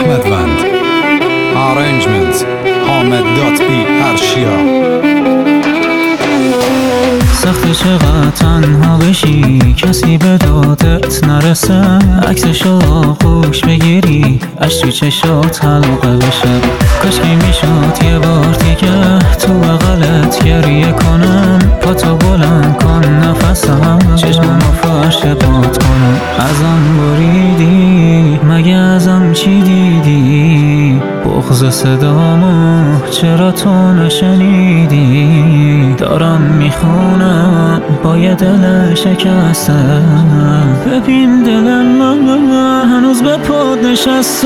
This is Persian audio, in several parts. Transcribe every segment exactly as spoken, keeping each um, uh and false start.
حامدوند. Arrangement حامد دات بی پرشیا. سخت چقدر تنها بشی کسی به دادت نرسه، عکسشو آغوش بگیری اش تو چشات حلقه بشه. کاشکی میشد یه بار دیگه تو بغلت گریه کنم، پاتو بلند کن نفسم چشممو فرش پات کنم. ازم بریدی مگه ازم چی دیدی؟ بغض صدامو چرا تو نشنیدی؟ دارم میخونم با یه دل شکسته، ببین دل من هنوز به پاد نشسته.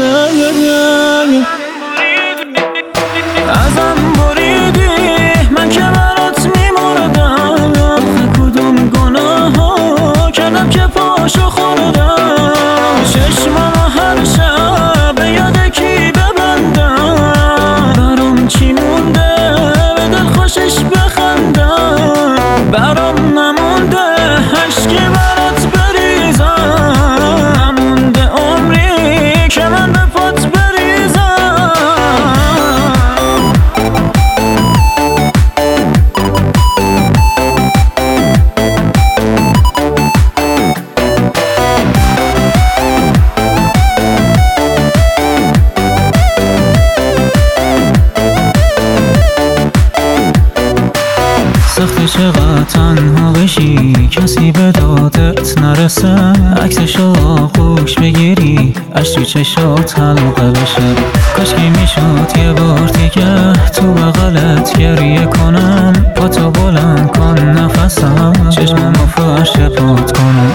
ازم بریدی من که برات میمردم، کدوم گناه ها کردم که پاشو خوردم. چشمم هر شب به یاد کی ببندم، برام چی مونده به دل خوشش بخندم، برام نمونده عشقی برات بریزم، نمونده عمری که من به پات بریزم. سخت چقدر تنها بشی کسی به دادت نرسه، عکسشو آغوش بگیری اش تو چشات حلقه بشه. کاشکی میشد یه بار دیگه تو بغلت گریه کنم، پاتو بلند کن نفسم چشممو فرش پات کنم.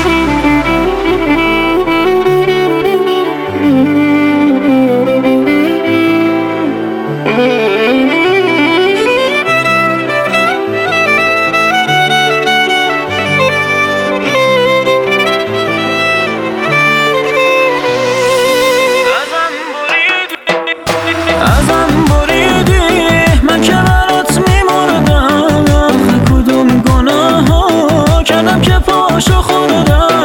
ازم بریدی من که برات میمردم، کدوم گناه ها کردم که پاشو خوردم.